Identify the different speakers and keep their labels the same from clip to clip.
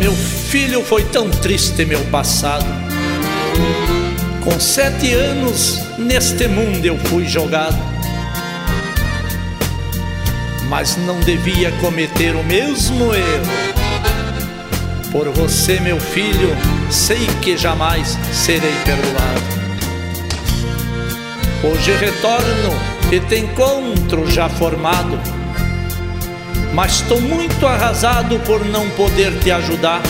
Speaker 1: meu filho, foi tão triste meu passado. Com 7 anos neste mundo eu fui jogado, mas não devia cometer o mesmo erro. Por você, meu filho, sei que jamais serei perdoado. Hoje retorno e te encontro já formado, mas estou muito arrasado por não poder te ajudar,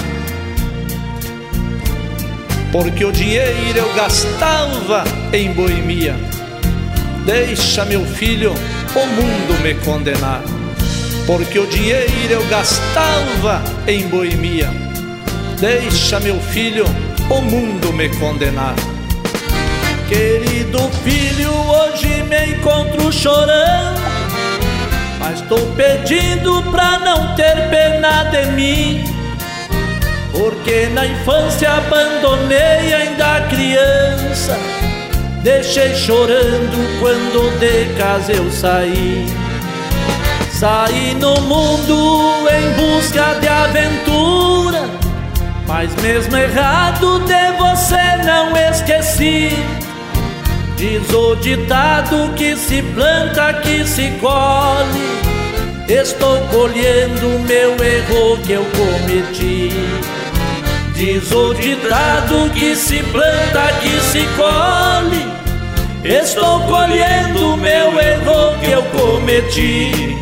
Speaker 1: porque o dinheiro eu gastava em boemia. Deixa, meu filho, o mundo me condenar, porque o dinheiro eu gastava em boemia. Deixa, meu filho, o mundo me condenar. Querido filho, hoje me encontro chorando, mas estou pedindo pra não ter pena de mim, porque na infância abandonei ainda criança, deixei chorando quando de casa eu saí. Saí no mundo em busca de aventura, mas mesmo errado de você não esqueci. Diz o ditado que se planta, que se colhe. Estou colhendo o meu erro que eu cometi. Diz o ditado que se planta, que se colhe. Estou colhendo o meu erro que eu cometi.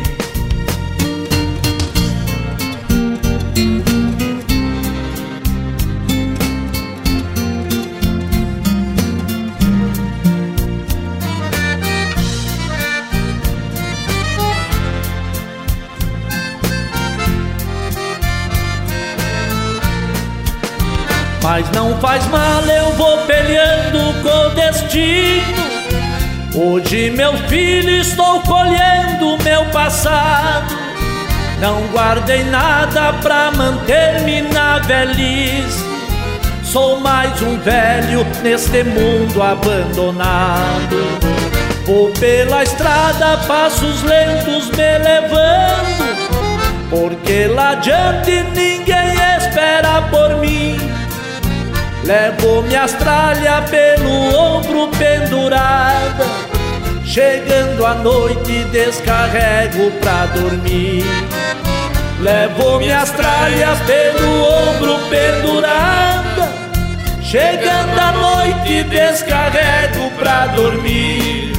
Speaker 1: Mas não faz mal, eu vou peleando com o destino. Hoje, meu filho, estou colhendo meu passado. Não guardei nada pra manter-me na velhice. Sou mais um velho neste mundo abandonado. Vou pela estrada, passos lentos me levando, porque lá adiante ninguém espera por mim. Levo minhas tralhas pelo ombro pendurada, chegando à noite descarrego pra dormir. Levo minhas tralhas pelo ombro pendurada, chegando à noite descarrego pra dormir.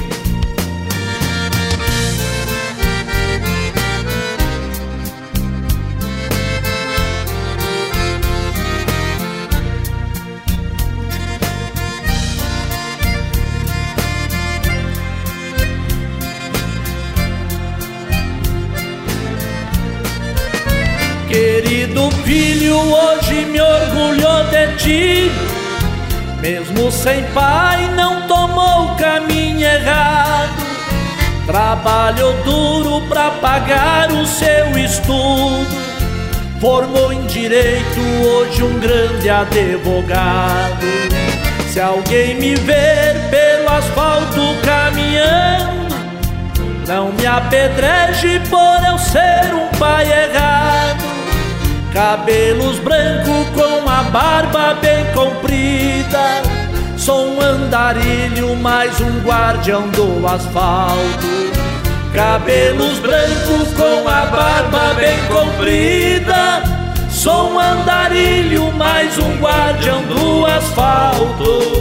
Speaker 1: Querido filho, hoje me orgulho de ti. Mesmo sem pai, não tomou o caminho errado. Trabalhou duro pra pagar o seu estudo. Formou em direito, hoje um grande advogado. Se alguém me ver pelo asfalto caminhando, não me apedreje por eu ser um pai errado. Cabelos brancos com a barba bem comprida, sou um andarilho, mais um guardião do asfalto. Cabelos brancos com a barba bem comprida, sou um andarilho, mais um guardião do asfalto.